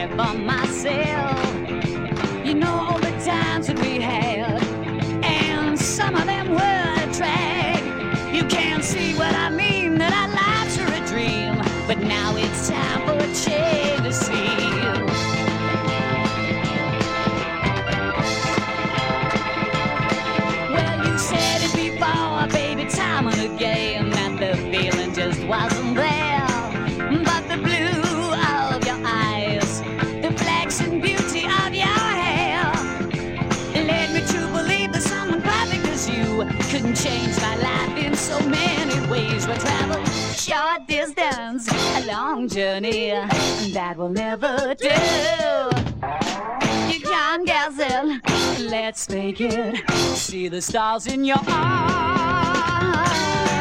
sorry for myself. You know all the times that we had, and some of them were a drag. You can't see what I mean, that our lives are a dream, but now it's time for a change to see. Well, you said it before, baby, time and again, that the feeling just wasn't there. But the blue of your eyes, the flaxen beauty of your hair, led me to believe that someone perfect as you couldn't change my life in so many ways. We traveled short distance, a long journey that will never do. You can't guess it, let's make it. See the stars in your eyes.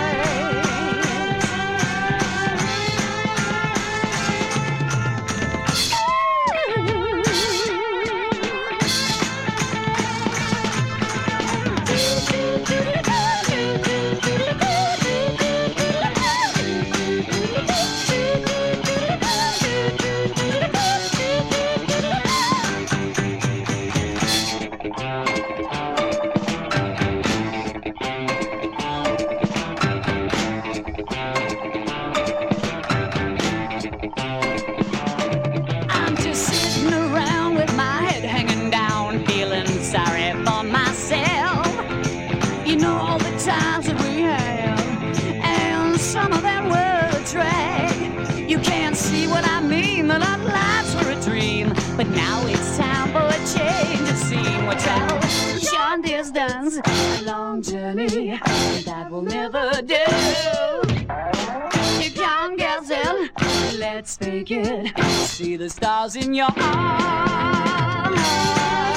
But now it's time for a change of scene. We'll travel short distance, a long journey that will never do. You can't guess it, let's make it. See the stars in your eyes.